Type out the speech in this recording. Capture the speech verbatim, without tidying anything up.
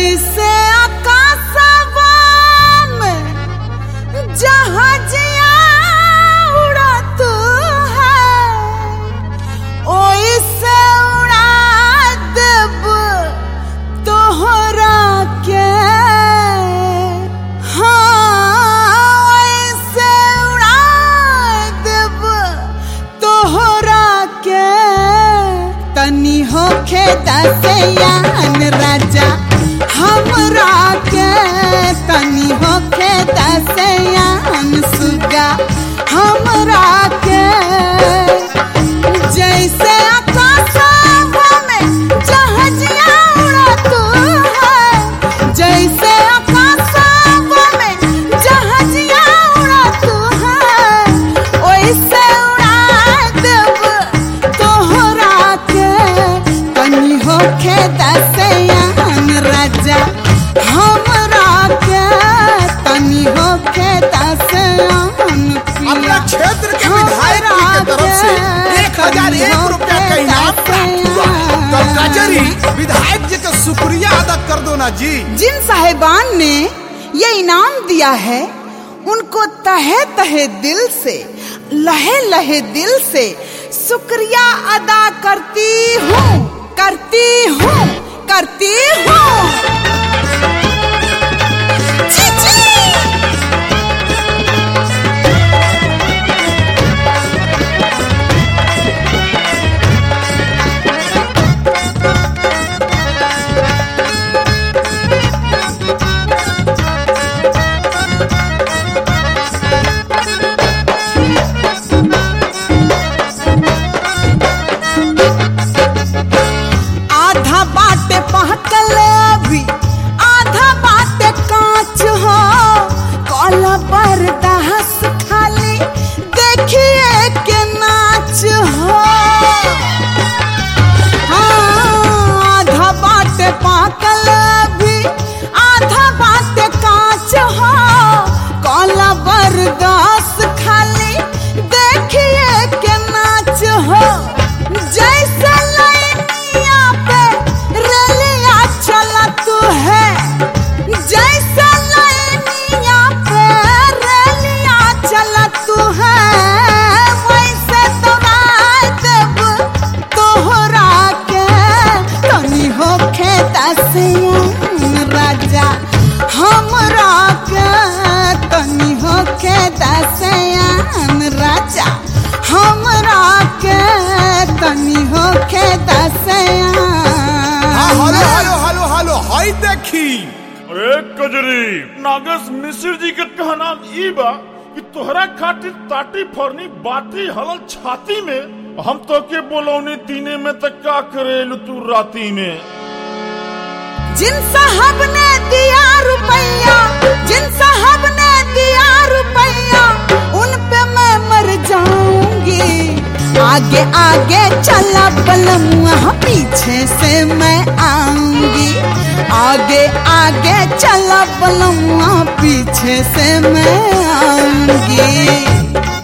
जैसे आकाशवा में जहाजिया उड़त है ओइसे उड़ा देब तोहरा के। हाँ ओइसे उड़ा देब तोहरा के। तनी होखे दसयान राजा हमरा के। तनी होखे दसयान सुगा हमरा के। जैसे आकाशवा में जहाजिया उड़त है जैसे आकाशवा में जहाजिया उड़त है ओइसे उड़ा देब तोहरा के। तनी होखे दसयान राजा हमरा के। तनी होखे दसयान अपना क्षेत्र के विधायक जी के तरफ से एक हजार एक रुपया का इनाम प्राप्त हुआ है। तो कचहरी विधायक जी का शुक्रिया अदा कर दो ना जी। जिन साहिबान ने ये इनाम दिया है उनको तहे तहे दिल से लहे लहे दिल से शुक्रिया अदा करती हूँ करती हूँ करती हूँ। आधा बाटे पहकल अभी आधा बाटे कांच हो काला बरदास खाली देखिए के नाच हो। हाँ आधा बाटे पहकल अभी आधा बाटे कांच हो काला बरदास खाली देखिए के नाच हो। जैसे लाइनिया पे रेलिया चलत है जैसे लाइनिया पे रेलिया चलत है वैसे दौड़ा देब तोहरा के। तनी होखे दसयान राजा हमरा के। तनी होखे दसयान राजा हमरा के। तनी होखे दसयान। Hello hello hello hello hi देखी। अरे कजरी नागेश मिश्र जी के कहना ई बा कि तोहरा खातिर ताटी फरनी बाटी हलल छाती में हम तो के बोलौनी दीने में तक का करेलु तू राती में। जिन साहब ने दिया रुपया जिन साहब ने दिया रुपया उन पे मैं मर जाऊंगी। आगे आगे चला बलमुआ पीछे से मैं आऊंगी। आगे आगे चला बलमुआ पीछे से मैं आऊंगी।